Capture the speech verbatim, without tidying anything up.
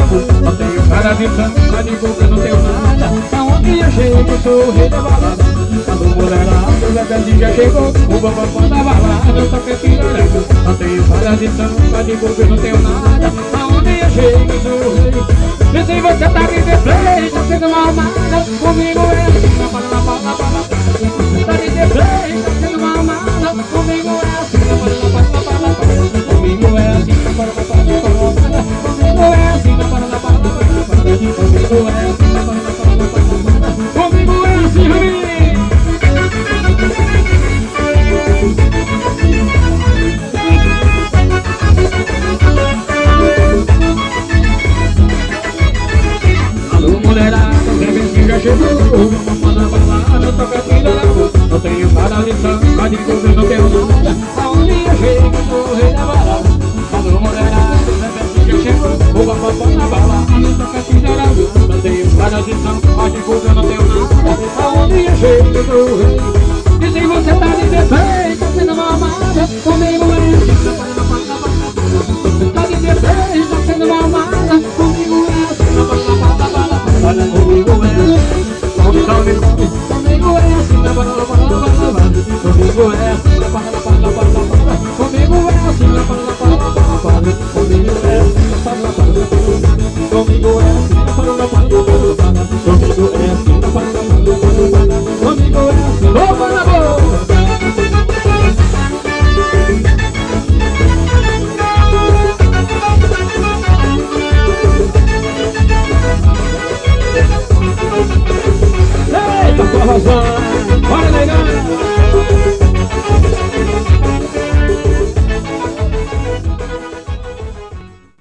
Não tenho cara de samba, de boca, não tenho nada. Aonde eu chego, sou o rei da balada. Quando o mulherado, o bebê já chegou, o bambam da balada, eu toco aqui na régua. Não tenho cara de samba, de boca, não tenho nada. Aonde eu chego, sou o rei. E se você tá me deprê, tá sendo mal amada, comigo é assim, na bala, na bala, na bala. Tá me deprê, tá sendo mal amada, comigo é assim, na bala, na bala, na bala. Comigo é assim, na bala, na bala, na bala. Comigo é assim, na bala, na bala, na bala. Comigo é assim, na bala, na bala, na bala. Comigo é assim, Rui. Alô, mulherada, o bebezinho já chegou. Manda balada, toca aqui na rua. Não tenho cara de samba, de boca, não tenho nada. Aonde eu chego, sou o rei da balada. Alô, mulherada, o bebezinho já chegou. O bambam na balada, toca aqui na rua. Não tenho cara de samba, de boca, não tenho nada. Aonde eu chego, sou o rei. E se você tá de defeito, tá sendo mal amada, comigo é assim, na bala, na bala, na bala. Tá de defeito, tá sendo mal amada, comigo é assim, na bala, na bala, na bala. Olha, comigo é assim, come, come, come. Comigo é assim, na bala, na bala, na bala. Comigo é assim, na bala, na bala, na bala. Comigo é assim, na bala, na bala, na bala. Comigo é assim, na bala, na bala, na bala. Comigo é assim, na bala, na bala, na bala. Comigo é assim, na bala, na bala, na bala. Comigo é assim, opa na boca. Eita, forrozão.